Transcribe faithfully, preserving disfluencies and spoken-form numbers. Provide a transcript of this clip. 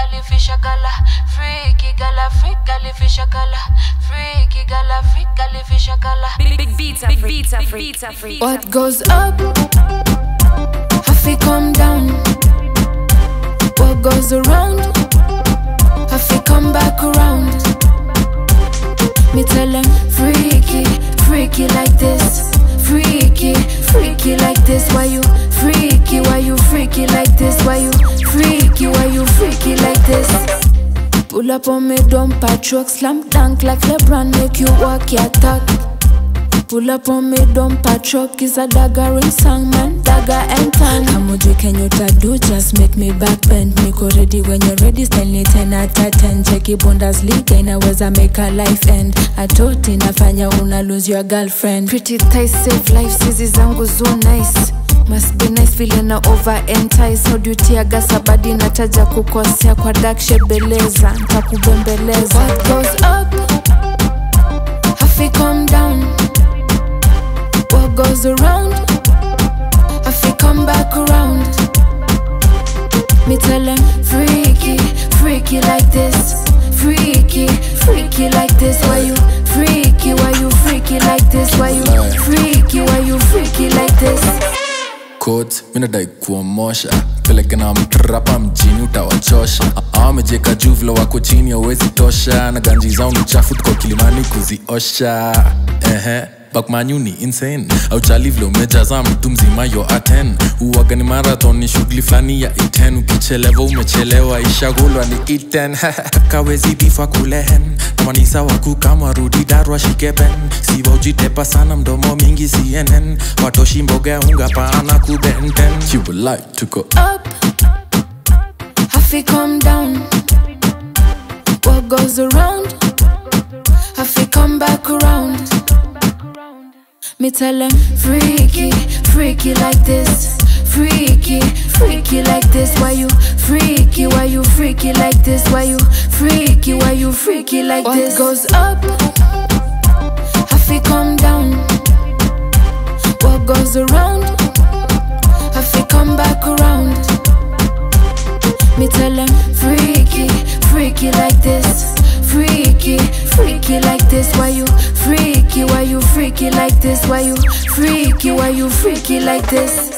gali fisha gala, freaky gala, freak gali fisha gala, freaky gala, freak gali fisha gala. Big, big beats, big beats, big beats, big What goes up, have to come down. What goes around, have to come back around. Me tell them freaky, freaky like this. Freaky, freaky like this. Why you freaky? Why you freaky like this? Why you freaky? Why you freaky like this? Pull up on me, dump a truck, slam dunk like LeBron, make you walk your talk. Pull up on me, dump a truck, is a daggering song, man, dagger and tongue. Kamuji, can you do? Just make me back bend. Niko ready when you're ready, Stanley ten out of ten. Cheki Bundesliga, inaweza make a life end. Atoti inafanya una lose your girlfriend. Pretty thighs save life, sizi zangu zo nice. Must be nice feeling na over entice. How do you tear gas a body nataja kukosea kwa dark shade beleza, ntakubembeleza. What goes up, have to come down. What goes around, have to come back around. Me tell them freaky, freaky like this. Freaky, freaky like this. Why you freaky, why you freaky like this? Why you freaky, why you freaky like this? Codes, mina dai kuomosha peleke na mtrapa mjini utawachosha. Amejeka juu vile wako chini hawezi tosha. Na ganji zao ni chafu tuko Kilimani kuziosha. Ehe, Bakmanyu ni insane. Haujali vile umejaza mtu mzima yo aten. Uwaga ni marathon ni shughuli flani ya iten. Ukichelewa umechelewa ishagulwa ni iten. Kakawezi bifa kulehen Tamanisa waku kama rudi darwa shikeben. Siwa ujitepa sana mdomo mingi C N N. Watoshi mboga unga paana kubenten. You would like to go up, have to come down. What goes around, have to come back around. Me tell them freaky, freaky like this. Freaky, freaky like this. Why you freaky? Why you freaky like this? Why you freaky? Why you freaky like this? What goes up, have to come down. What goes around, have to come back around. Me tell them freaky, freaky like this. Freaky, freaky like this. Why you freaky? Why you freaky like this? Why you freaky? Why you freaky like this?